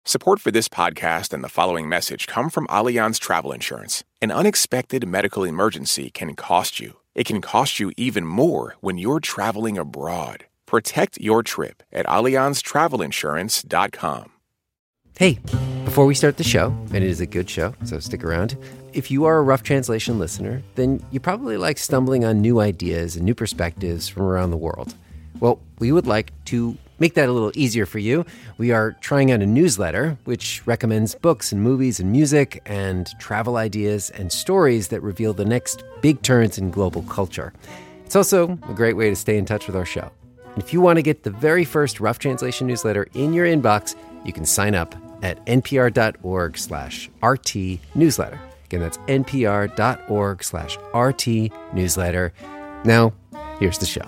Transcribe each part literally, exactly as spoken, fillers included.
Support for this podcast and the following message come from Allianz Travel Insurance. An unexpected medical emergency can cost you. It can cost you even more when you're traveling abroad. Protect your trip at allianz travel insurance dot com. Hey, before we start the show, and it is a good show, so stick around, if you are a Rough Translation listener, then you probably like stumbling on new ideas and new perspectives from around the world. Well, we would like to make that a little easier for you. We are trying out a newsletter which recommends books and movies and music and travel ideas and stories that reveal the next big turns in global culture. It's also a great way to stay in touch with our show. And if you want to get the very first Rough Translation newsletter in your inbox, you can sign up at npr.org slash RT newsletter. Again, that's npr.org slash RT newsletter. Now, here's the show.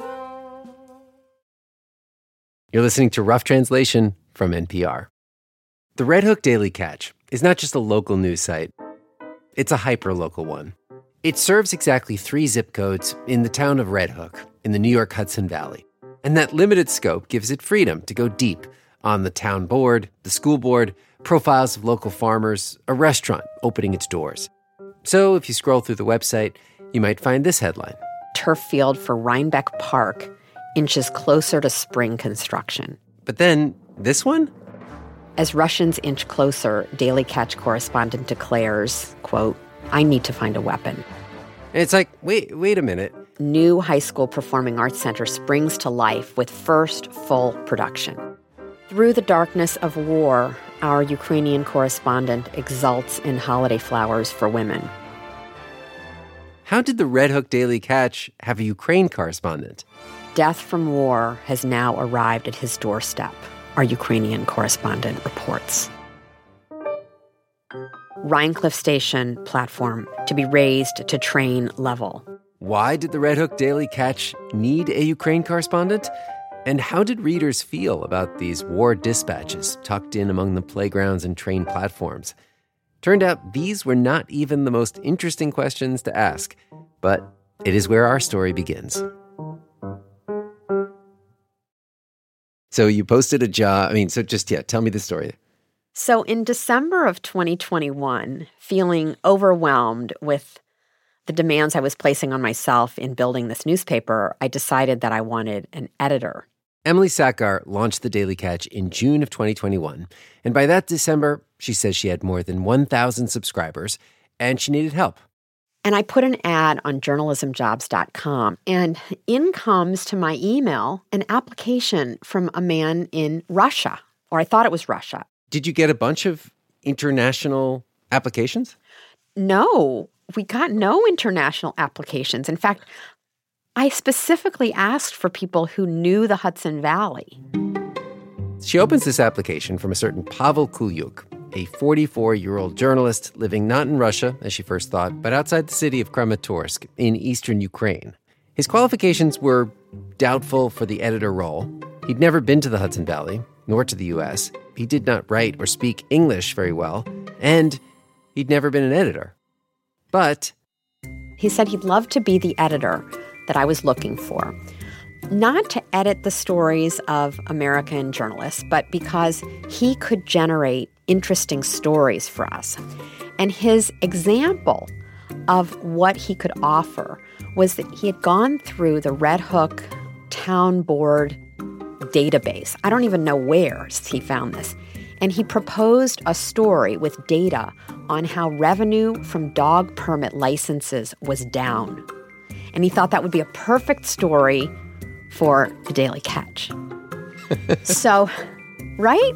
You're listening to Rough Translation from N P R. The Red Hook Daily Catch is not just a local news site. It's a hyper-local one. It serves exactly three zip codes in the town of Red Hook in the New York Hudson Valley. And that limited scope gives it freedom to go deep on the town board, the school board, profiles of local farmers, a restaurant opening its doors. So if you scroll through the website, you might find this headline. Turf field for Rhinebeck Park inches closer to spring construction. But then this one? As Russians inch closer, Daily Catch correspondent declares, quote, I need to find a weapon. And it's like, wait, wait a minute. New high school performing arts center springs to life with first full production. Through the darkness of war, our Ukrainian correspondent exults in holiday flowers for women. How did the Red Hook Daily Catch have a Ukraine correspondent? Death from war has now arrived at his doorstep, our Ukrainian correspondent reports. Rhinecliff Station platform to be raised to train level. Why did the Red Hook Daily Catch need a Ukraine correspondent? And how did readers feel about these war dispatches tucked in among the playgrounds and train platforms? Turned out these were not even the most interesting questions to ask, but it is where our story begins. So you posted a job, I mean, so just, yeah, tell me the story. So in December of twenty twenty-one, feeling overwhelmed with the demands I was placing on myself in building this newspaper, I decided that I wanted an editor. Emily Sachar launched the Daily Catch in June of twenty twenty-one. And by that December, she says she had more than one thousand subscribers and she needed help. And I put an ad on journalism jobs dot com, and in comes to my email an application from a man in Russia, or I thought it was Russia. Did you get a bunch of international applications? No, we got no international applications. In fact, I specifically asked for people who knew the Hudson Valley. She opens this application from a certain Pavel Kulyuk, a forty-four-year-old journalist living not in Russia, as she first thought, but outside the city of Kramatorsk in eastern Ukraine. His qualifications were doubtful for the editor role. He'd never been to the Hudson Valley, nor to the U S. He did not write or speak English very well, and he'd never been an editor. But he said he'd love to be the editor that I was looking for. Not to edit the stories of American journalists, but because he could generate interesting stories for us. And his example of what he could offer was that he had gone through the Red Hook Town Board database. I don't even know where he found this. And he proposed a story with data on how revenue from dog permit licenses was down. And he thought that would be a perfect story for the Daily Catch. So, right?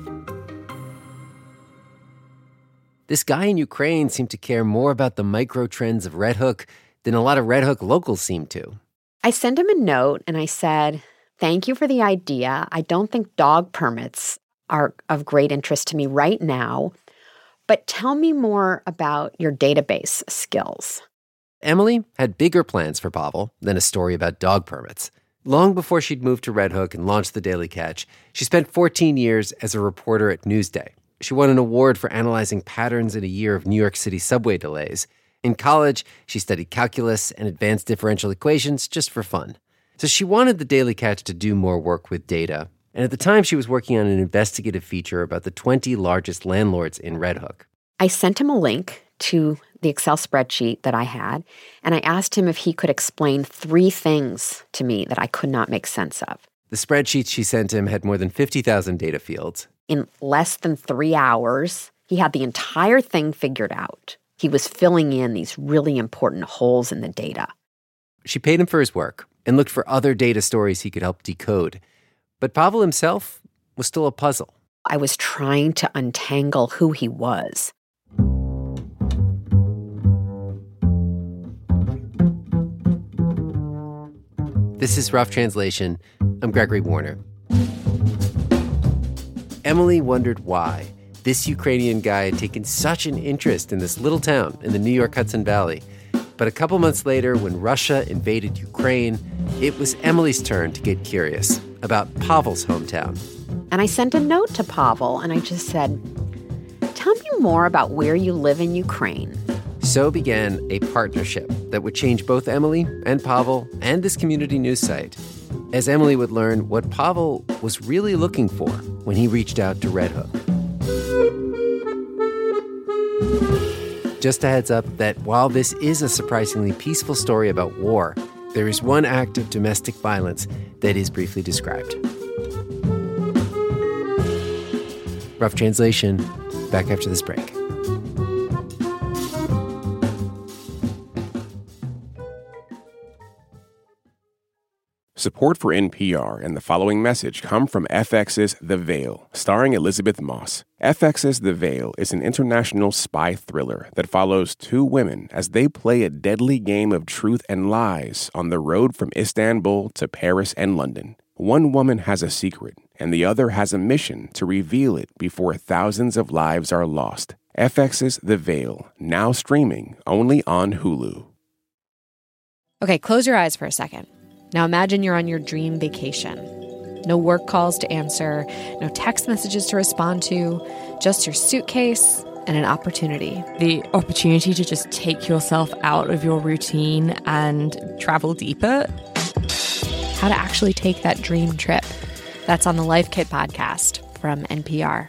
This guy in Ukraine seemed to care more about the micro trends of Red Hook than a lot of Red Hook locals seem to. I sent him a note and I said, thank you for the idea. I don't think dog permits are of great interest to me right now, but tell me more about your database skills. Emily had bigger plans for Pavel than a story about dog permits. Long before she'd moved to Red Hook and launched the Daily Catch, she spent fourteen years as a reporter at Newsday. She won an award for analyzing patterns in a year of New York City subway delays. In college, she studied calculus and advanced differential equations just for fun. So she wanted the Daily Catch to do more work with data, And at the time, she was working on an investigative feature about the twenty largest landlords in Red Hook. I sent him a link to the Excel spreadsheet that I had, and I asked him if he could explain three things to me that I could not make sense of. The spreadsheet she sent him had more than fifty thousand data fields. In less than three hours, he had the entire thing figured out. He was filling in these really important holes in the data. She paid him for his work and looked for other data stories he could help decode. But Pavel himself was still a puzzle. I was trying to untangle who he was. This is Rough Translation. I'm Gregory Warner. Emily wondered why this Ukrainian guy had taken such an interest in this little town in the New York Hudson Valley. But a couple months later, when Russia invaded Ukraine, it was Emily's turn to get curious about Pavel's hometown. And I sent a note to Pavel, and I just said, tell me more about where you live in Ukraine. So began a partnership that would change both Emily and Pavel and this community news site, as Emily would learn what Pavel was really looking for when he reached out to Red Hook. Just a heads up that while this is a surprisingly peaceful story about war, there is one act of domestic violence that is briefly described. Rough Translation, back after this break. Support for N P R and the following message come from F X's The Veil, starring Elizabeth Moss. F X's The Veil is an international spy thriller that follows two women as they play a deadly game of truth and lies on the road from Istanbul to Paris and London. One woman has a secret, and the other has a mission to reveal it before thousands of lives are lost. F X's The Veil, now streaming only on Hulu. Okay, close your eyes for a second. Now imagine you're on your dream vacation. No work calls to answer, no text messages to respond to, just your suitcase and an opportunity. The opportunity to just take yourself out of your routine and travel deeper. How to actually take that dream trip. That's on the Life Kit podcast from N P R.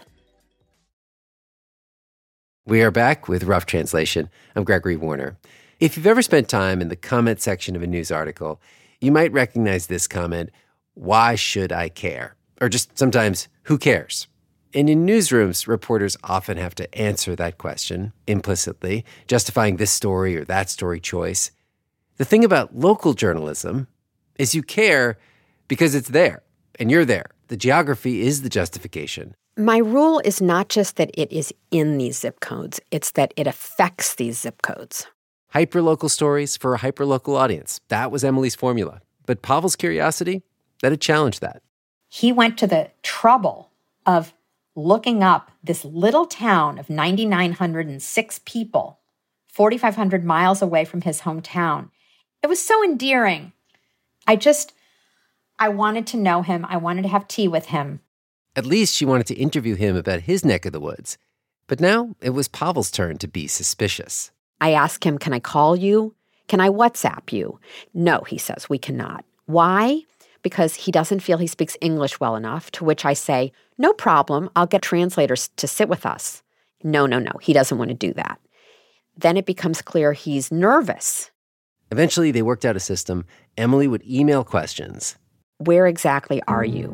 We are back with Rough Translation. I'm Gregory Warner. If you've ever spent time in the comment section of a news article, you might recognize this comment, why should I care? Or just sometimes, who cares? And in newsrooms, reporters often have to answer that question implicitly, justifying this story or that story choice. The thing about local journalism is you care because it's there, and you're there. The geography is the justification. My rule is not just that it is in these zip codes, it's that it affects these zip codes. Hyperlocal stories for a hyperlocal audience. That was Emily's formula. But Pavel's curiosity, that had challenged that. He went to the trouble of looking up this little town of nine thousand nine hundred six people, four thousand five hundred miles away from his hometown. It was so endearing. I just, I wanted to know him. I wanted to have tea with him. At least she wanted to interview him about his neck of the woods. But now it was Pavel's turn to be suspicious. I ask him, can I call you? Can I WhatsApp you? No, he says, we cannot. Why? Because he doesn't feel he speaks English well enough, to which I say, no problem, I'll get translators to sit with us. No, no, no, he doesn't want to do that. Then it becomes clear he's nervous. Eventually, they worked out a system. Emily would email questions. Where exactly are you?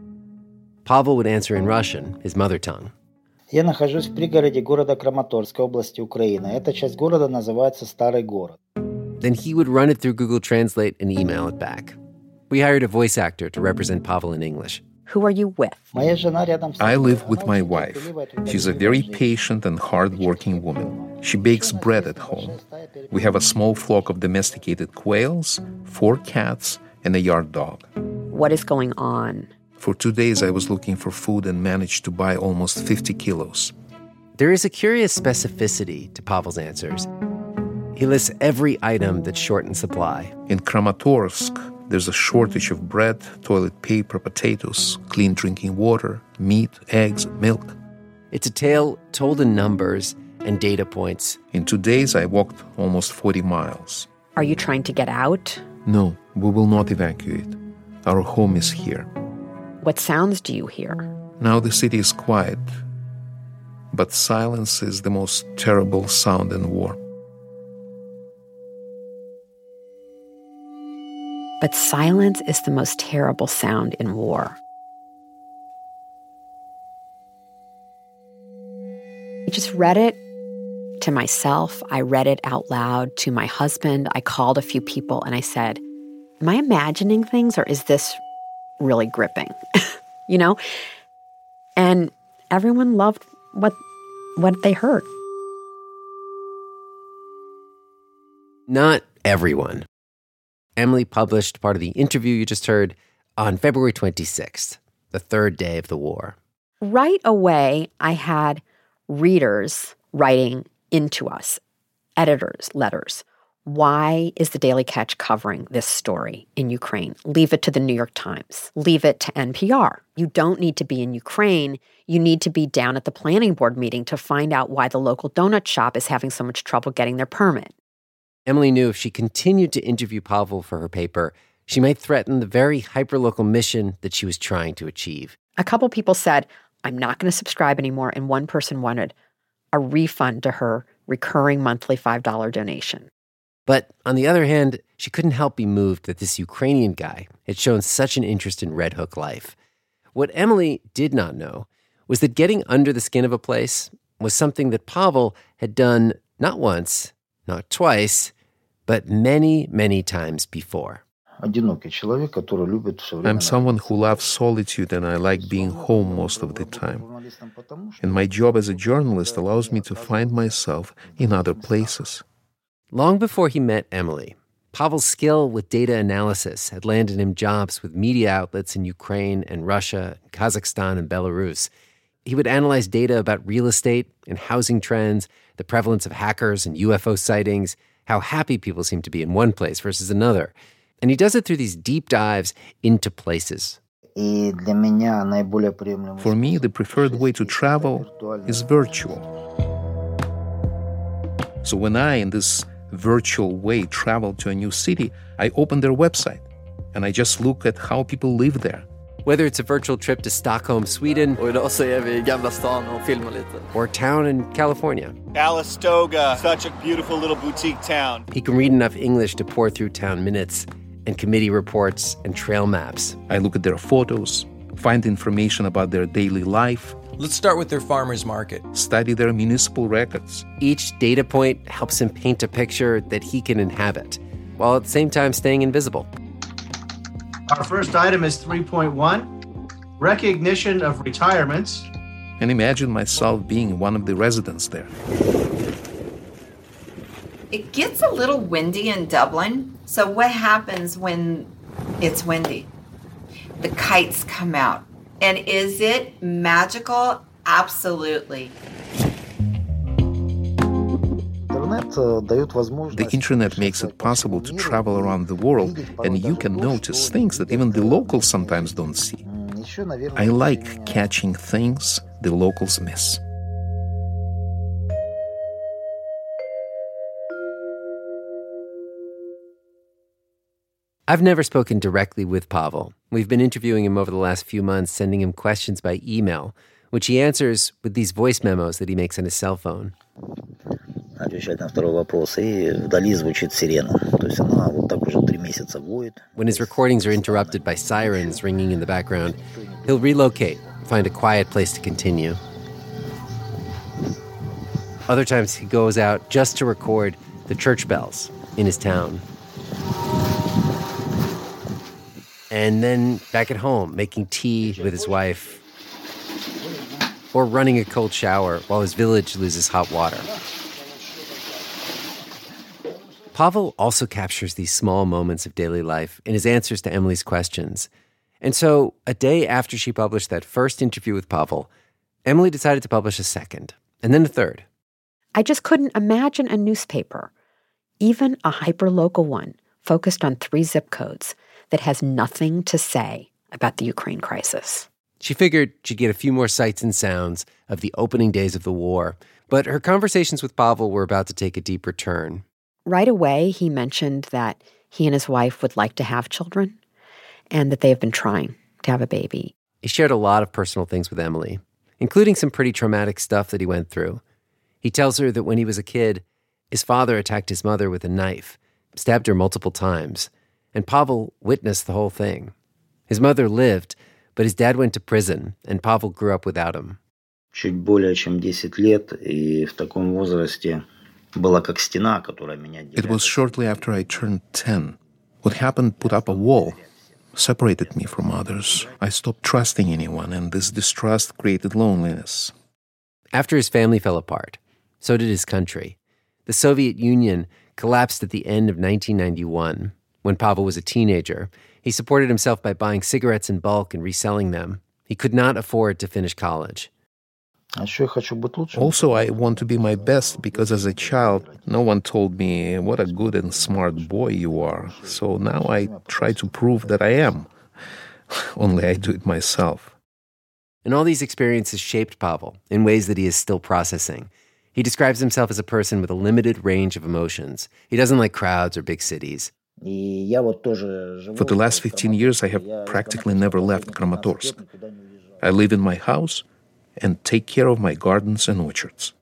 Pavel would answer in Russian, his mother tongue. Я нахожусь в пригороде города Краматорской области Украины. Эта часть города называется Старый город. Then he would run it through Google Translate and email it back. We hired a voice actor to represent Pavel in English. Who are you with? I live with my wife. She's a very patient and hard-working woman. She bakes bread at home. We have a small flock of domesticated quails, four cats, and a yard dog. What is going on? For two days, I was looking for food and managed to buy almost fifty kilos. There is a curious specificity to Pavel's answers. He lists every item that's short in supply. In Kramatorsk, there's a shortage of bread, toilet paper, potatoes, clean drinking water, meat, eggs, milk. It's a tale told in numbers and data points. In two days, I walked almost forty miles. Are you trying to get out? No, we will not evacuate. Our home is here. What sounds do you hear? Now the city is quiet, but silence is the most terrible sound in war. But silence is the most terrible sound in war. I just read it to myself. I read it out loud to my husband. I called a few people and I said, am I imagining things or is this really gripping? You know? And everyone loved what what they heard. Not everyone. Emily published part of the interview you just heard on February twenty-sixth, the third day of the war. Right away, I had readers writing into us, editors, letters. Why is the Daily Catch covering this story in Ukraine? Leave it to the New York Times. Leave it to N P R. You don't need to be in Ukraine. You need to be down at the planning board meeting to find out why the local donut shop is having so much trouble getting their permit. Emily knew if she continued to interview Pavel for her paper, she might threaten the very hyperlocal mission that she was trying to achieve. A couple people said, I'm not going to subscribe anymore, and one person wanted a refund to her recurring monthly five dollars donation. But on the other hand, she couldn't help be moved that this Ukrainian guy had shown such an interest in Red Hook life. What Emily did not know was that getting under the skin of a place was something that Pavel had done not once, not twice, but many, many times before. I'm someone who loves solitude and I like being home most of the time. And my job as a journalist allows me to find myself in other places. Long before he met Emily, Pavel's skill with data analysis had landed him jobs with media outlets in Ukraine and Russia, Kazakhstan and Belarus. He would analyze data about real estate and housing trends, the prevalence of hackers and U F O sightings, how happy people seem to be in one place versus another. And he does it through these deep dives into places. For me, the preferred way to travel is virtual. So when I, in this virtual way, travel to a new city, I open their website and I just look at how people live there. Whether it's a virtual trip to Stockholm, Sweden, or town in California. Calistoga, such a beautiful little boutique town. He can read enough English to pour through town minutes and committee reports and trail maps. I look at their photos, find information about their daily life. Let's start with their farmers market. Study their municipal records. Each data point helps him paint a picture that he can inhabit, while at the same time staying invisible. Our first item is three point one, recognition of retirements. And imagine myself being one of the residents there. It gets a little windy in Dublin. So what happens when it's windy? The kites come out. And is it magical? Absolutely. The internet makes it possible to travel around the world, and you can notice things that even the locals sometimes don't see. I like catching things the locals miss. I've never spoken directly with Pavel. We've been interviewing him over the last few months, sending him questions by email, which he answers with these voice memos that he makes on his cell phone. When his recordings are interrupted by sirens ringing in the background, he'll relocate, find a quiet place to continue. Other times he goes out just to record the church bells in his town. And then back at home, making tea with his wife, or running a cold shower while his village loses hot water. Pavel also captures these small moments of daily life in his answers to Emily's questions. And so, a day after she published that first interview with Pavel, Emily decided to publish a second, and then a third. I just couldn't imagine a newspaper, even a hyperlocal one, focused on three zip codes, that has nothing to say about the Ukraine crisis. She figured she'd get a few more sights and sounds of the opening days of the war, but her conversations with Pavel were about to take a deeper turn. Right away, he mentioned that he and his wife would like to have children and that they have been trying to have a baby. He shared a lot of personal things with Emily, including some pretty traumatic stuff that he went through. He tells her that when he was a kid, his father attacked his mother with a knife, stabbed her multiple times, and Pavel witnessed the whole thing. His mother lived, but his dad went to prison, and Pavel grew up without him. Чуть более чем десять лет, и в таком возрасте была как стена, которая меня делила. It was shortly after I turned ten. What happened put up a wall, separated me from others. I stopped trusting anyone, and this distrust created loneliness. After his family fell apart, so did his country. The Soviet Union collapsed at the end of nineteen ninety-one. When Pavel was a teenager, he supported himself by buying cigarettes in bulk and reselling them. He could not afford to finish college. Also, I want to be my best because as a child, no one told me what a good and smart boy you are. So now I try to prove that I am. Only I do it myself. And all these experiences shaped Pavel in ways that he is still processing. He describes himself as a person with a limited range of emotions. He doesn't like crowds or big cities. For the last fifteen years, I have practically never left Kramatorsk. I live in my house and take care of my gardens and orchards.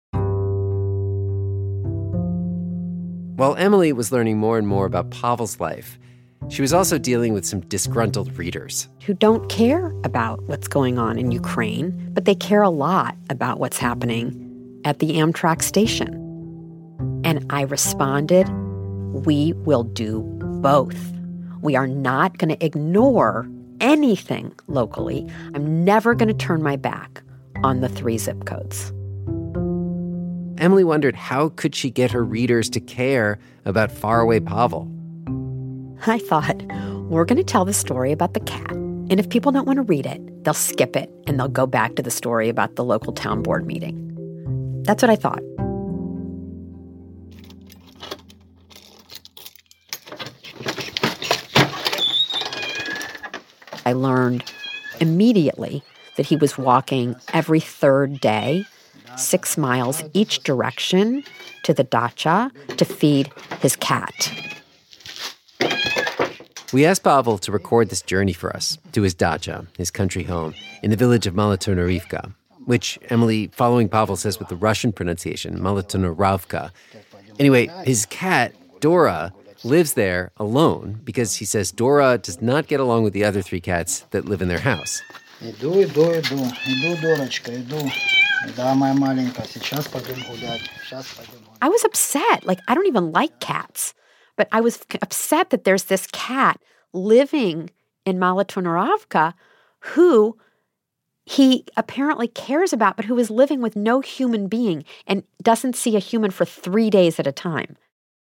While Emily was learning more and more about Pavel's life, she was also dealing with some disgruntled readers who don't care about what's going on in Ukraine, but they care a lot about what's happening at the Amtrak station. And I responded, we will do both. We are not going to ignore anything locally. I'm never going to turn my back on the three zip codes. Emily wondered, how could she get her readers to care about faraway Pavel? I thought, we're going to tell the story about the cat. And if people don't want to read it, they'll skip it and they'll go back to the story about the local town board meeting. That's what I thought. I learned immediately that he was walking every third day, six miles each direction to the dacha to feed his cat. We asked Pavel to record this journey for us to his dacha, his country home, in the village of Malatonorivka, which Emily, following Pavel, says with the Russian pronunciation, Malatonoravka. Anyway, his cat, Dora, lives there alone because he says Dora does not get along with the other three cats that live in their house. Иду, иду, иду, иду, Дорочка, иду. Да, моя маленькая, сейчас пойдем гулять, сейчас пойдем гулять. I was upset. Like, I don't even like cats. But I was upset that there's this cat living in Malatonoravka who he apparently cares about, but who is living with no human being and doesn't see a human for three days at a time.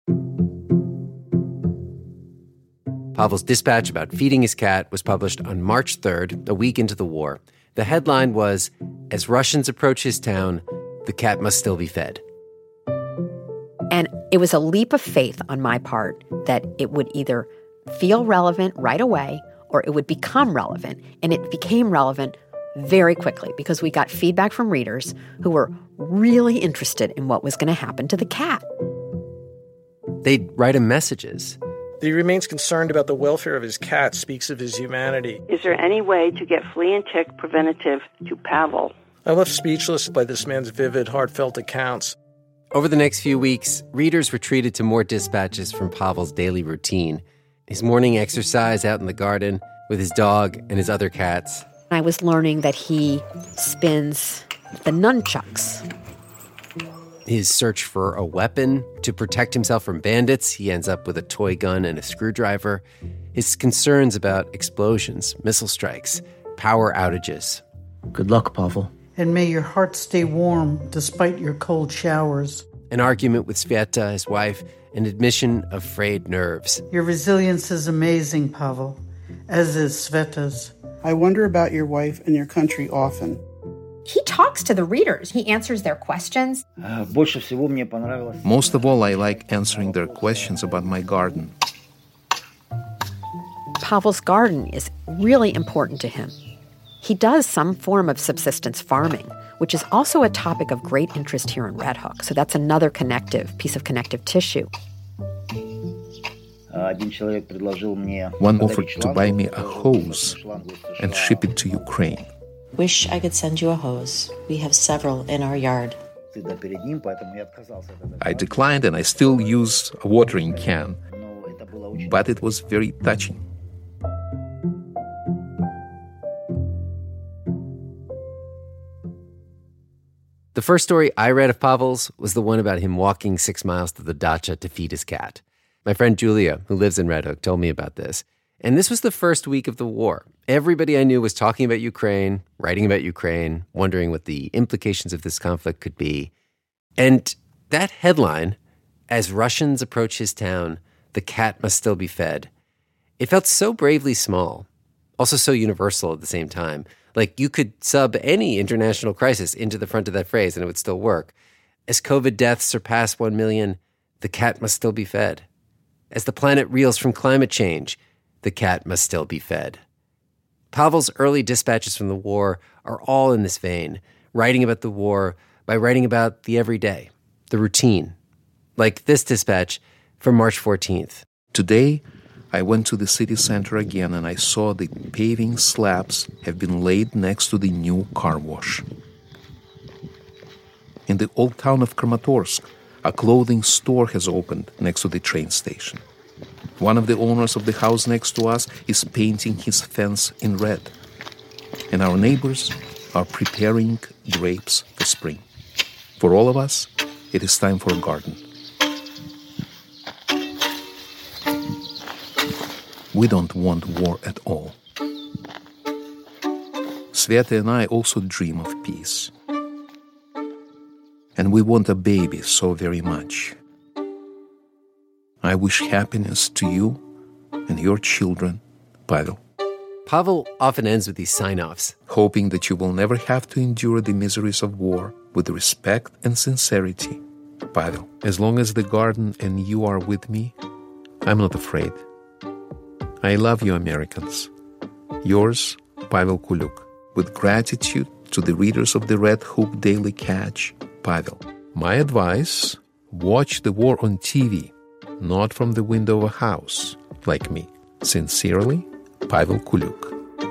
Pavel's dispatch about feeding his cat was published on March third, a week into the war. The headline was, "As Russians approach his town, the cat must still be fed." And it was a leap of faith on my part that it would either feel relevant right away or it would become relevant. And it became relevant very quickly because we got feedback from readers who were really interested in what was going to happen to the cat. They'd write him messages. That he remains concerned about the welfare of his cat speaks of his humanity. Is there any way to get flea and tick preventative to Pavel? I'm left speechless by this man's vivid, heartfelt accounts. Over the next few weeks, readers were treated to more dispatches from Pavel's daily routine. His morning exercise out in the garden with his dog and his other cats. I was learning that he spins the nunchucks. His search for a weapon to protect himself from bandits. He ends up with a toy gun and a screwdriver. His concerns about explosions, missile strikes, power outages. Good luck, Pavel. And may your heart stay warm despite your cold showers. An argument with Sveta, his wife, an admission of frayed nerves. Your resilience is amazing, Pavel, as is Sveta's. I wonder about your wife and your country often. He talks to the readers. He answers their questions. Most of all, I like answering their questions about my garden. Pavel's garden is really important to him. He does some form of subsistence farming, which is also a topic of great interest here in Red Hook. So that's another connective piece of connective tissue. One offered to buy me a hose and ship it to Ukraine. Wish I could send you a hose. We have several in our yard. I declined and I still used a watering can, but it was very touching. The first story I read of Pavel's was the one about him walking six miles to the dacha to feed his cat. My friend Julia, who lives in Red Hook, told me about this. And this was the first week of the war. Everybody I knew was talking about Ukraine, writing about Ukraine, wondering what the implications of this conflict could be. And that headline, as Russians approach his town, the cat must still be fed, it felt so bravely small, also so universal at the same time. Like you could sub any international crisis into the front of that phrase and it would still work. As COVID deaths surpass one million, the cat must still be fed. As the planet reels from climate change, the cat must still be fed. Pavel's early dispatches from the war are all in this vein, writing about the war by writing about the everyday, the routine. Like this dispatch from March fourteenth. Today, I went to the city center again and I saw the paving slabs have been laid next to the new car wash. In the old town of Kramatorsk, a clothing store has opened next to the train station. One of the owners of the house next to us is painting his fence in red. And our neighbors are preparing grapes for spring. For all of us, it is time for a garden. We don't want war at all. Sveta and I also dream of peace. And we want a baby so very much. I wish happiness to you and your children, Pavel. Pavel often ends with these sign-offs. Hoping that you will never have to endure the miseries of war with respect and sincerity, Pavel. As long as the garden and you are with me, I'm not afraid. I love you, Americans. Yours, Pavel Kuluk. With gratitude to the readers of the Red Hook Daily Catch, Pavel. My advice, watch the war on T V, not from the window of a house, like me. Sincerely, Pavel Kuluk.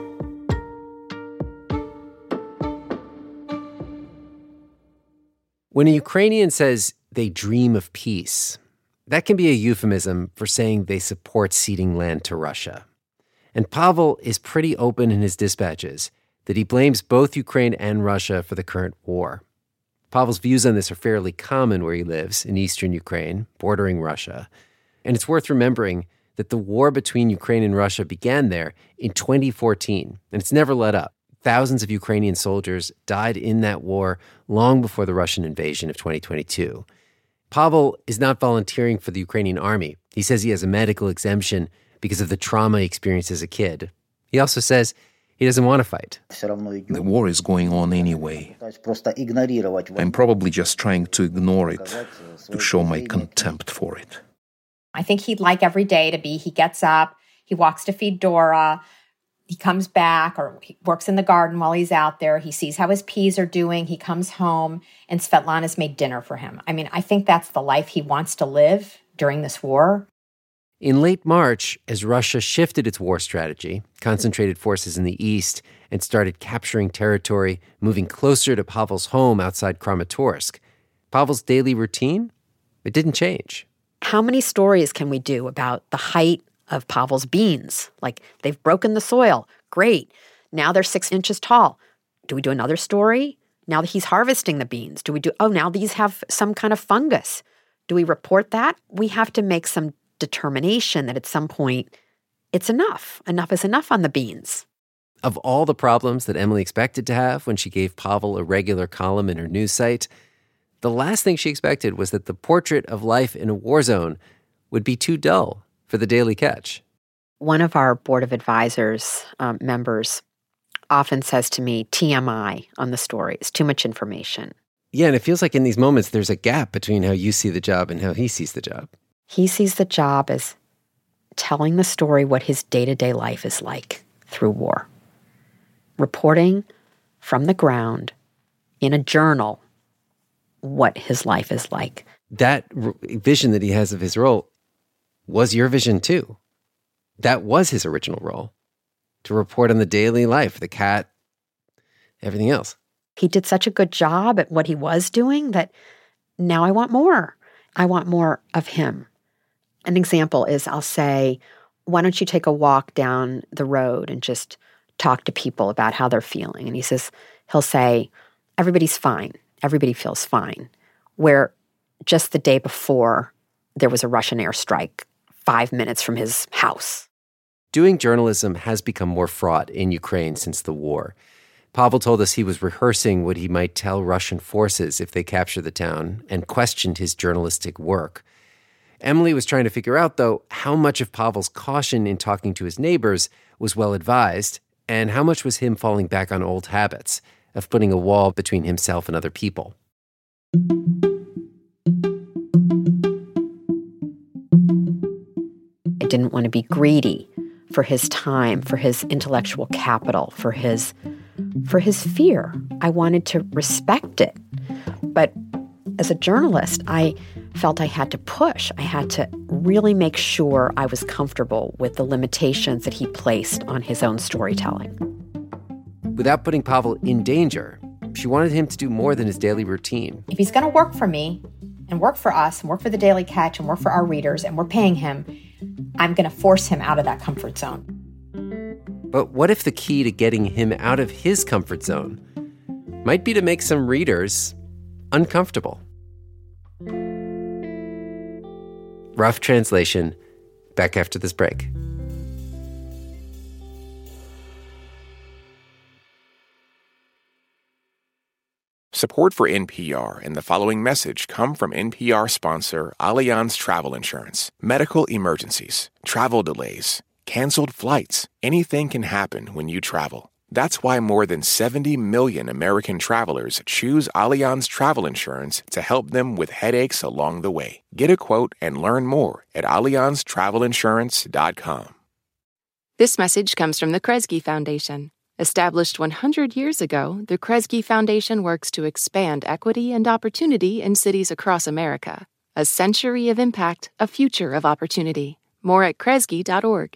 When a Ukrainian says they dream of peace, that can be a euphemism for saying they support ceding land to Russia. And Pavel is pretty open in his dispatches that he blames both Ukraine and Russia for the current war. Pavel's views on this are fairly common where he lives, in eastern Ukraine, bordering Russia. And it's worth remembering that the war between Ukraine and Russia began there in twenty fourteen, and it's never let up. Thousands of Ukrainian soldiers died in that war long before the Russian invasion of twenty twenty-two. Pavel is not volunteering for the Ukrainian army. He says he has a medical exemption because of the trauma he experienced as a kid. He also says he doesn't want to fight. The war is going on anyway. I'm probably just trying to ignore it, to show my contempt for it. I think he'd like every day to be, he gets up, he walks to feed Dora, he comes back or he works in the garden while he's out there. He sees how his peas are doing. He comes home and Svetlana's made dinner for him. I mean, I think that's the life he wants to live during this war. In late March, as Russia shifted its war strategy, concentrated forces in the east, and started capturing territory, moving closer to Pavel's home outside Kramatorsk, Pavel's daily routine, it didn't change. How many stories can we do about the height of Pavel's beans? Like, they've broken the soil. Great. Now they're six inches tall. Do we do another story? Now that he's harvesting the beans, do we do, oh, now these have some kind of fungus. Do we report that? We have to make some determination that at some point it's enough. Enough is enough on the beans. Of all the problems that Emily expected to have when she gave Pavel a regular column in her news site, the last thing she expected was that the portrait of life in a war zone would be too dull for the Daily Catch. One of our board of advisors um, members often says to me, T M I on the story. It's too much information. Yeah, and it feels like in these moments there's a gap between how you see the job and how he sees the job. He sees the job as telling the story what his day-to-day life is like through war. Reporting from the ground in a journal what his life is like. That r- vision that he has of his role was your vision too. That was his original role, to report on the daily life, the cat, everything else. He did such a good job at what he was doing that now I want more. I want more of him. An example is I'll say, why don't you take a walk down the road and just talk to people about how they're feeling? And he says, he'll say, everybody's fine. Everybody feels fine. Where just the day before, there was a Russian airstrike five minutes from his house. Doing journalism has become more fraught in Ukraine since the war. Pavel told us he was rehearsing what he might tell Russian forces if they capture the town and questioned his journalistic work. Emily was trying to figure out, though, how much of Pavel's caution in talking to his neighbors was well-advised and how much was him falling back on old habits of putting a wall between himself and other people. I didn't want to be greedy for his time, for his intellectual capital, for his for his fear. I wanted to respect it. But as a journalist, I felt I had to push. I had to really make sure I was comfortable with the limitations that he placed on his own storytelling. Without putting Pavel in danger, she wanted him to do more than his daily routine. If he's going to work for me and work for us and work for the Daily Catch and work for our readers and we're paying him, I'm going to force him out of that comfort zone. But what if the key to getting him out of his comfort zone might be to make some readers uncomfortable? Rough Translation, back after this break. Support for N P R and the following message come from N P R sponsor Allianz Travel Insurance. Medical emergencies, travel delays, canceled flights. Anything can happen when you travel. That's why more than seventy million American travelers choose Allianz Travel Insurance to help them with headaches along the way. Get a quote and learn more at allianz travel insurance dot com. This message comes from the Kresge Foundation. Established one hundred years ago, the Kresge Foundation works to expand equity and opportunity in cities across America. A century of impact, a future of opportunity. More at kresge dot org.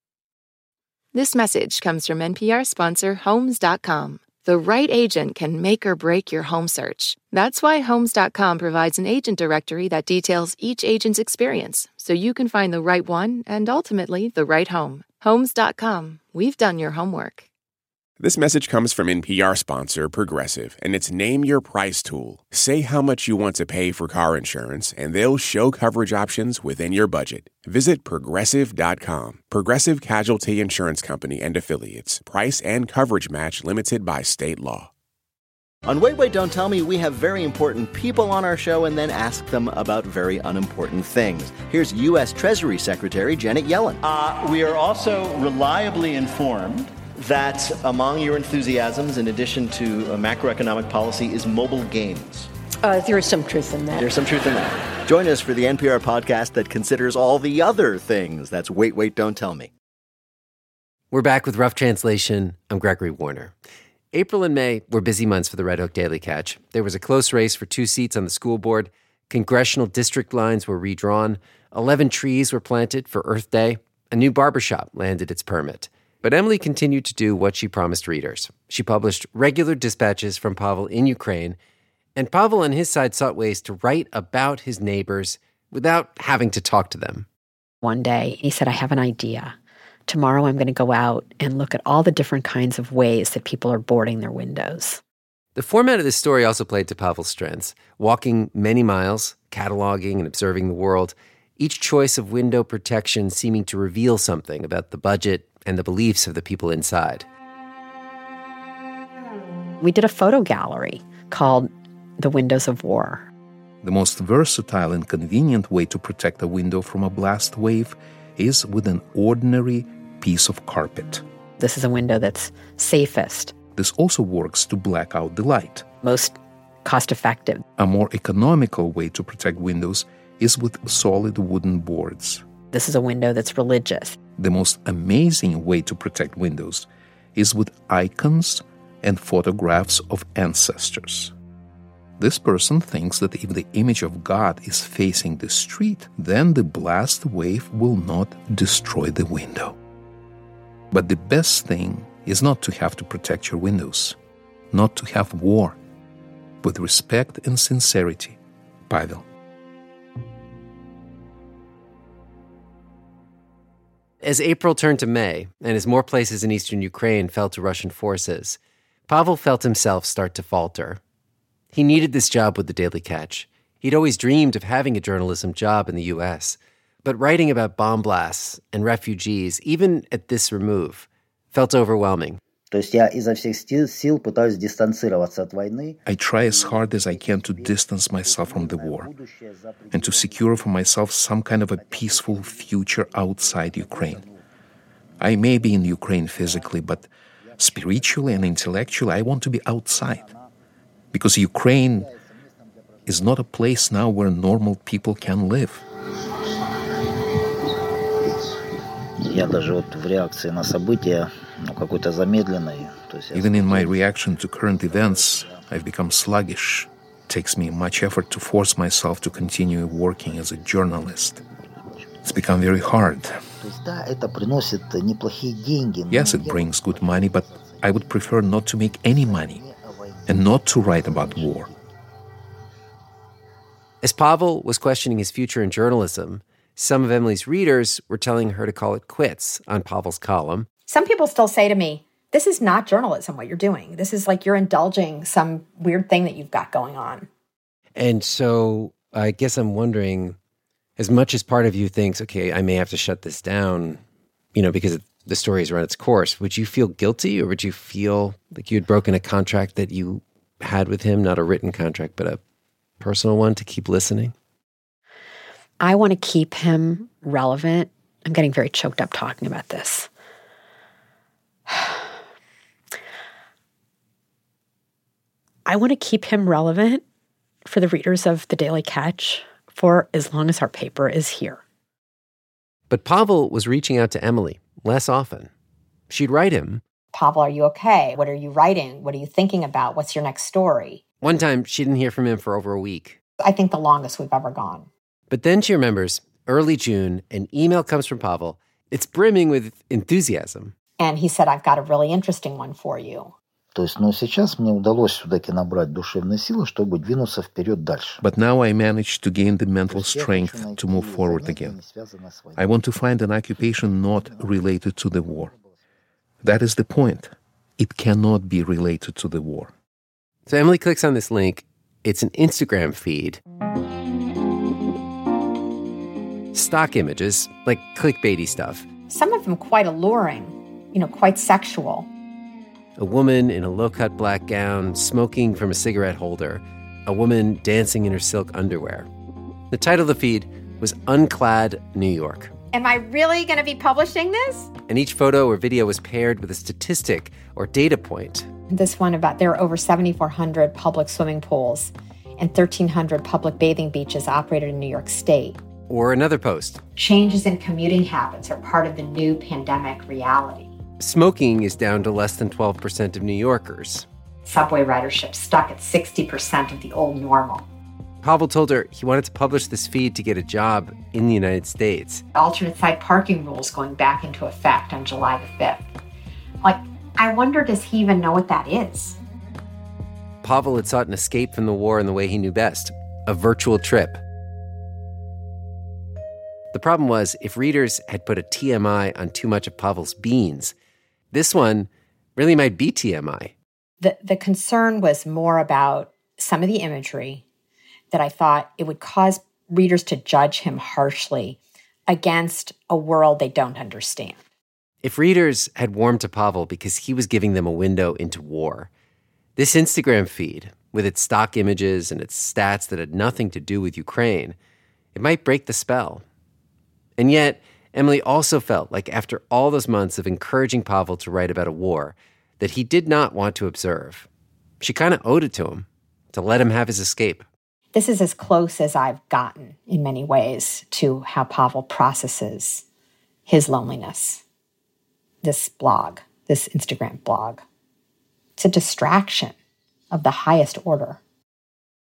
This message comes from N P R sponsor Homes dot com. The right agent can make or break your home search. That's why Homes dot com provides an agent directory that details each agent's experience, so you can find the right one and ultimately the right home. Homes dot com. We've done your homework. This message comes from N P R sponsor Progressive and its Name Your Price tool. Say how much you want to pay for car insurance, and they'll show coverage options within your budget. Visit Progressive dot com. Progressive Casualty Insurance Company and Affiliates. Price and coverage match limited by state law. On Wait, Wait, Don't Tell Me, we have very important people on our show and then ask them about very unimportant things. Here's U S Treasury Secretary Janet Yellen. Uh, we are also reliably informed that among your enthusiasms, in addition to uh, macroeconomic policy, is mobile games. Uh, there is some truth in that. There's some truth in that. Join us for the N P R podcast that considers all the other things. That's Wait, Wait, Don't Tell Me. We're back with Rough Translation. I'm Gregory Warner. April and May were busy months for the Red Oak Daily Catch. There was a close race for two seats on the school board. Congressional district lines were redrawn. Eleven trees were planted for Earth Day. A new barbershop landed its permit. But Emily continued to do what she promised readers. She published regular dispatches from Pavel in Ukraine, and Pavel on his side sought ways to write about his neighbors without having to talk to them. One day, he said, I have an idea. Tomorrow I'm going to go out and look at all the different kinds of ways that people are boarding their windows. The format of this story also played to Pavel's strengths, walking many miles, cataloging and observing the world, each choice of window protection seeming to reveal something about the budget and the beliefs of the people inside. We did a photo gallery called The Windows of War. The most versatile and convenient way to protect a window from a blast wave is with an ordinary piece of carpet. This is a window that's safest. This also works to black out the light. Most cost-effective. A more economical way to protect windows is with solid wooden boards. This is a window that's religious. The most amazing way to protect windows is with icons and photographs of ancestors. This person thinks that if the image of God is facing the street, then the blast wave will not destroy the window. But the best thing is not to have to protect your windows, not to have war. With respect and sincerity, Pavel. As April turned to May, and as more places in eastern Ukraine fell to Russian forces, Pavel felt himself start to falter. He needed this job with the Daily Catch. He'd always dreamed of having a journalism job in the U S, but writing about bomb blasts and refugees, even at this remove, felt overwhelming. I try as hard as I can to distance myself from the war and to secure for myself some kind of a peaceful future outside Ukraine. I may be in Ukraine physically, but spiritually and intellectually, I want to be outside. Because Ukraine is not a place now where normal people can live. Even in my reaction to current events, I've become sluggish. It takes me much effort to force myself to continue working as a journalist. It's become very hard. Yes, it brings good money, but I would prefer not to make any money and not to write about war. As Pavel was questioning his future in journalism, some of Emily's readers were telling her to call it quits on Pavel's column. Some people still say to me, this is not journalism, what you're doing. This is like you're indulging some weird thing that you've got going on. And so I guess I'm wondering, as much as part of you thinks, okay, I may have to shut this down, you know, because the story has run its course, would you feel guilty or would you feel like you had broken a contract that you had with him, not a written contract, but a personal one to keep listening? I want to keep him relevant. I'm getting very choked up talking about this. I want to keep him relevant for the readers of the Daily Catch for as long as our paper is here. But Pavel was reaching out to Emily less often. She'd write him, Pavel, are you okay? What are you writing? What are you thinking about? What's your next story? One time, she didn't hear from him for over a week. I think the longest we've ever gone. But then she remembers, early June, an email comes from Pavel. It's brimming with enthusiasm. And he said, I've got a really interesting one for you. But now I managed to gain the mental strength to move forward again. I want to find an occupation not related to the war. That is the point. It cannot be related to the war. So Emily clicks on this link. It's an Instagram feed. Stock images, like clickbaity stuff. Some of them quite alluring, you know, quite sexual. A woman in a low-cut black gown smoking from a cigarette holder. A woman dancing in her silk underwear. The title of the feed was Unclad New York. Am I really going to be publishing this? And each photo or video was paired with a statistic or data point. This one about there are over seventy-four hundred public swimming pools and thirteen hundred public bathing beaches operated in New York State. Or another post. Changes in commuting habits are part of the new pandemic reality. Smoking is down to less than twelve percent of New Yorkers. Subway ridership stuck at sixty percent of the old normal. Pavel told her he wanted to publish this feed to get a job in the United States. Alternate side parking rules going back into effect on July the fifth. Like, I wonder, does he even know what that is? Pavel had sought an escape from the war in the way he knew best, a virtual trip. The problem was, if readers had put a T M I on too much of Pavel's beans, this one really might be T M I. The, the concern was more about some of the imagery that I thought it would cause readers to judge him harshly against a world they don't understand. If readers had warmed to Pavel because he was giving them a window into war, this Instagram feed, with its stock images and its stats that had nothing to do with Ukraine, it might break the spell. And yet, Emily also felt like after all those months of encouraging Pavel to write about a war that he did not want to observe, she kind of owed it to him to let him have his escape. This is as close as I've gotten in many ways to how Pavel processes his loneliness. This blog, this Instagram blog. It's a distraction of the highest order.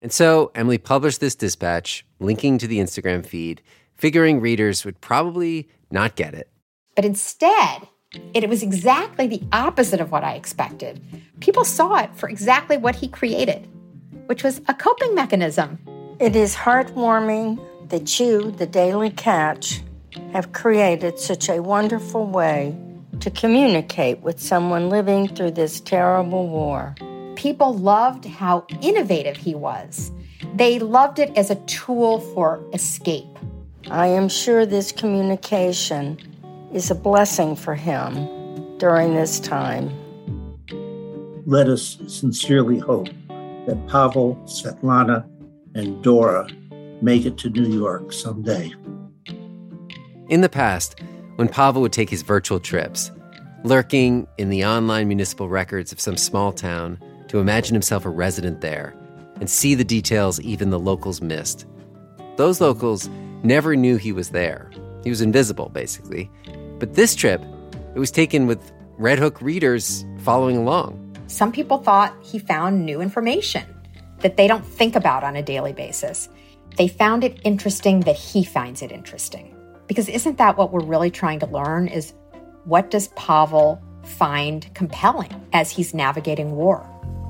And so Emily published this dispatch, linking to the Instagram feed, figuring readers would probably not get it. But instead, it was exactly the opposite of what I expected. People saw it for exactly what he created, which was a coping mechanism. It is heartwarming that you, the Daily Catch, have created such a wonderful way to communicate with someone living through this terrible war. People loved how innovative he was. They loved it as a tool for escape. I am sure this communication is a blessing for him during this time. Let us sincerely hope that Pavel, Svetlana, and Dora make it to New York someday. In the past, when Pavel would take his virtual trips, lurking in the online municipal records of some small town to imagine himself a resident there and see the details even the locals missed, those locals never knew he was there. He was invisible, basically. But this trip, it was taken with Red Hook readers following along. Some people thought he found new information that they don't think about on a daily basis. They found it interesting that he finds it interesting. Because isn't that what we're really trying to learn, is what does Pavel find compelling as he's navigating war?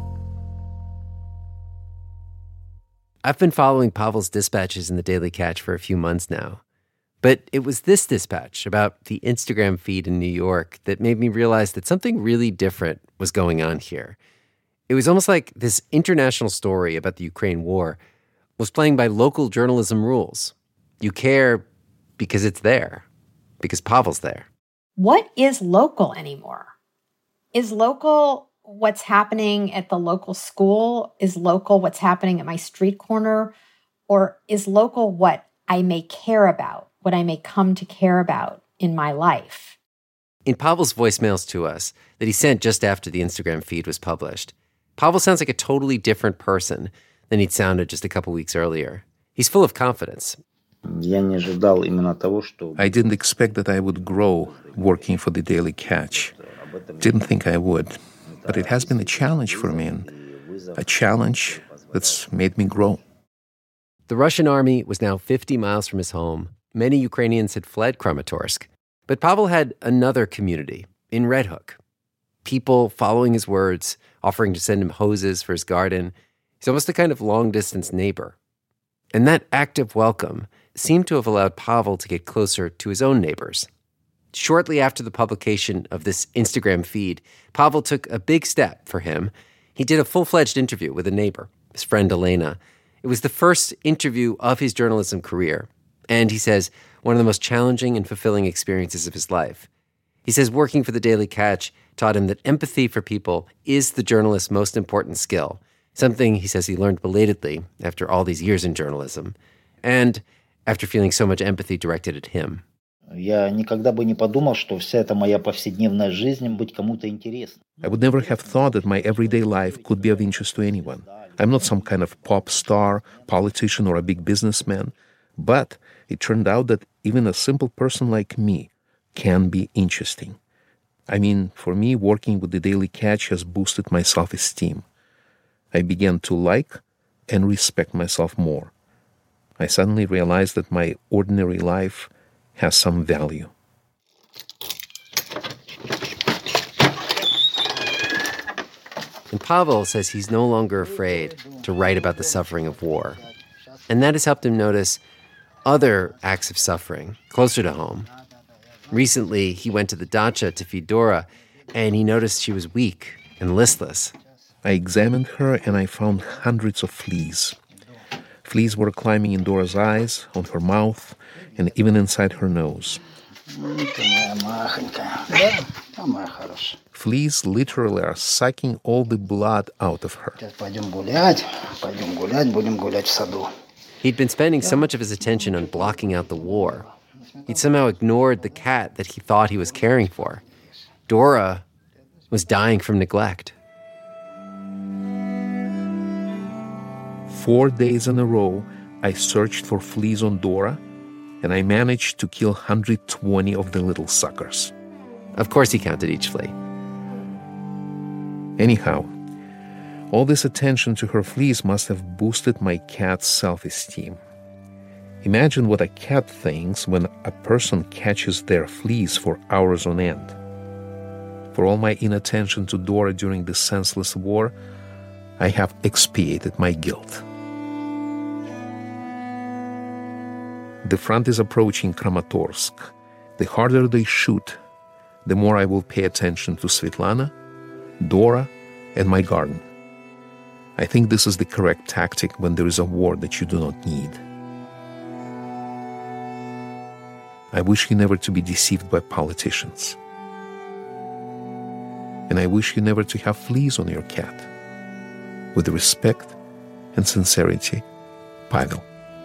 I've been following Pavel's dispatches in the Daily Catch for a few months now. But it was this dispatch about the Instagram feed in New York that made me realize that something really different was going on here. It was almost like this international story about the Ukraine war was playing by local journalism rules. You care because it's there, because Pavel's there. What is local anymore? Is local what's happening at the local school? Is local what's happening at my street corner? Or is local what I may care about, what I may come to care about in my life? In Pavel's voicemails to us that he sent just after the Instagram feed was published, Pavel sounds like a totally different person than he'd sounded just a couple weeks earlier. He's full of confidence. I didn't expect that I would grow working for the Daily Catch. Didn't think I would. But it has been a challenge for me, and a challenge that's made me grow. The Russian army was now fifty miles from his home. Many Ukrainians had fled Kramatorsk. But Pavel had another community in Red Hook. People following his words, offering to send him hoses for his garden. He's almost a kind of long-distance neighbor. And that act of welcome seemed to have allowed Pavel to get closer to his own neighbors. Shortly after the publication of this Instagram feed, Pavel took a big step for him. He did a full-fledged interview with a neighbor, his friend Elena. It was the first interview of his journalism career. And he says, one of the most challenging and fulfilling experiences of his life. He says working for the Daily Catch taught him that empathy for people is the journalist's most important skill. Something, he says, he learned belatedly after all these years in journalism. And after feeling so much empathy directed at him. Я никогда бы не подумал, что вся эта моя повседневная жизнь быть кому-то интересна. I would never have thought that my everyday life could be of interest to anyone. I'm not some kind of pop star, politician, or a big businessman. But it turned out that even a simple person like me can be interesting. I mean, for me, working with the Daily Catch has boosted my self-esteem. I began to like and respect myself more. I suddenly realized that my ordinary life has some value. And Pavel says he's no longer afraid to write about the suffering of war. And that has helped him notice other acts of suffering closer to home. Recently, he went to the dacha to feed Dora, and he noticed she was weak and listless. I examined her, and I found hundreds of fleas. Fleas were climbing in Dora's eyes, on her mouth, and even inside her nose. Fleas literally are sucking all the blood out of her. He'd been spending so much of his attention on blocking out the war. He'd somehow ignored the cat that he thought he was caring for. Dora was dying from neglect. Four days in a row, I searched for fleas on Dora, and I managed to kill one hundred twenty of the little suckers. Of course he counted each flea. Anyhow, All this attention to her fleas must have boosted my cat's self-esteem. Imagine what a cat thinks when a person catches their fleas for hours on end. For all my inattention to Dora during this senseless war, I have expiated my guilt. The front is approaching Kramatorsk. The harder they shoot, the more I will pay attention to Svetlana, Dora, and my garden. I think this is the correct tactic when there is a war that you do not need. I wish you never to be deceived by politicians. And I wish you never to have fleas on your cat. With respect and sincerity, Pavel.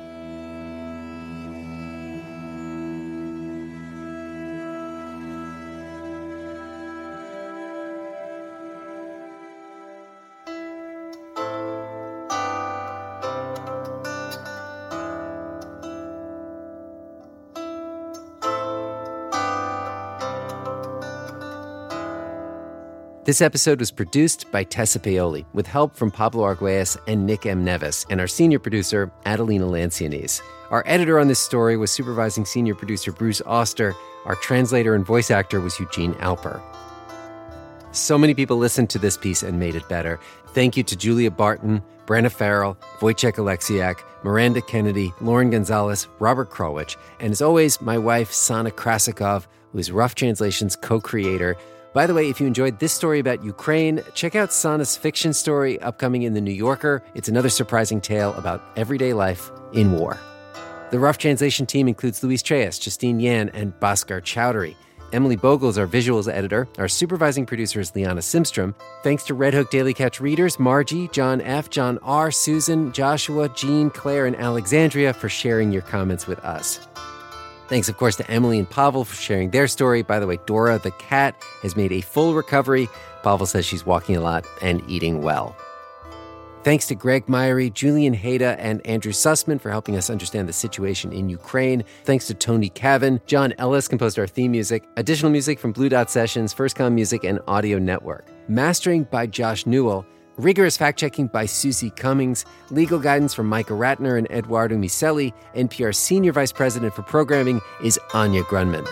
This episode was produced by Tessa Paoli with help from Pablo Arguelles and Nick M. Neves and our senior producer, Adelina Lancianese. Our editor on this story was supervising senior producer Bruce Auster. Our translator and voice actor was Eugene Alper. So many people listened to this piece and made it better. Thank you to Julia Barton, Brenna Farrell, Wojciech Aleksiak, Miranda Kennedy, Lauren Gonzalez, Robert Krulwich, and as always, my wife, Sana Krasikov, who is Rough Translation's co-creator. By the way, if you enjoyed this story about Ukraine, check out Sana's fiction story upcoming in The New Yorker. It's another surprising tale about everyday life in war. The Rough Translation team includes Luis Treyes, Justine Yan, and Bhaskar Chowdhury. Emily Bogle is our visuals editor. Our supervising producer is Liana Simstrom. Thanks to Red Hook Daily Catch readers Margie, John F., John R., Susan, Joshua, Jean, Claire, and Alexandria for sharing your comments with us. Thanks, of course, to Emily and Pavel for sharing their story. By the way, Dora the cat has made a full recovery. Pavel says she's walking a lot and eating well. Thanks to Greg Myrie, Julian Hayda, and Andrew Sussman for helping us understand the situation in Ukraine. Thanks to Tony Cavan. John Ellis composed our theme music. Additional music from Blue Dot Sessions, First Com Music, and Audio Network. Mastering by Josh Newell. Rigorous fact-checking by Susie Cummings, legal guidance from Micah Ratner and Eduardo Micelli. N P R's Senior Vice President for Programming is Anya Grunman.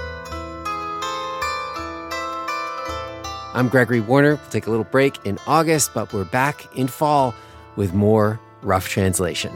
I'm Gregory Warner. We'll take a little break in August, but we're back in fall with more Rough Translation.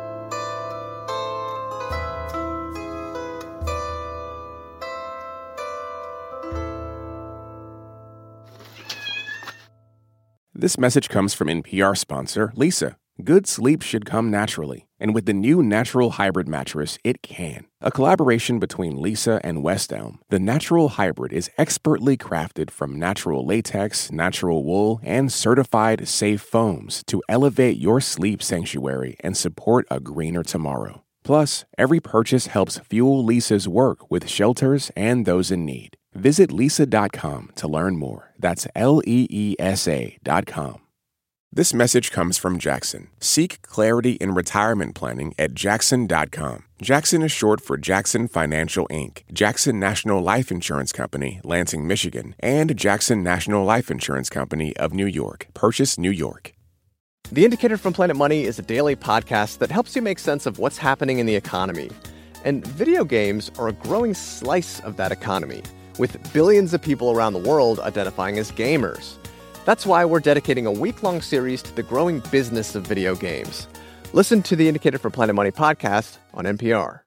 This message comes from N P R sponsor Leesa. Good sleep should come naturally, and with the new Natural Hybrid mattress, it can. A collaboration between Leesa and West Elm, the Natural Hybrid is expertly crafted from natural latex, natural wool, and certified safe foams to elevate your sleep sanctuary and support a greener tomorrow. Plus, every purchase helps fuel Leesa's work with shelters and those in need. Visit leesa dot com to learn more. That's L E E S A dot com. This message comes from Jackson. Seek clarity in retirement planning at Jackson dot com. Jackson is short for Jackson Financial Incorporated, Jackson National Life Insurance Company, Lansing, Michigan, and Jackson National Life Insurance Company of New York, Purchase, New York. The Indicator from Planet Money is a daily podcast that helps you make sense of what's happening in the economy. And video games are a growing slice of that economy, with billions of people around the world identifying as gamers. That's why we're dedicating a week-long series to the growing business of video games. Listen to the Indicator from Planet Money podcast on N P R.